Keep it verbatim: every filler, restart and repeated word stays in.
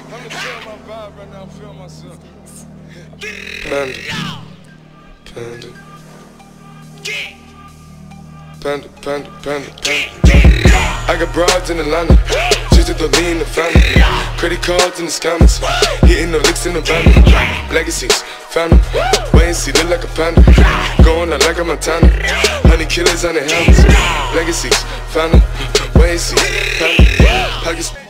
I'm feeling my vibe right now, I'm feeling myself. Panda. Panda. Panda, panda, panda, panda. I got broads in Atlanta. Just to lean the family. Credit cards in the scammers. Hitting the licks in the van. Legacies, phantom. Wait and see, look like a panda. Going out like a Montana. Honey killers on the helmets. Legacies, phantom. Wait and see, panda. Pockets.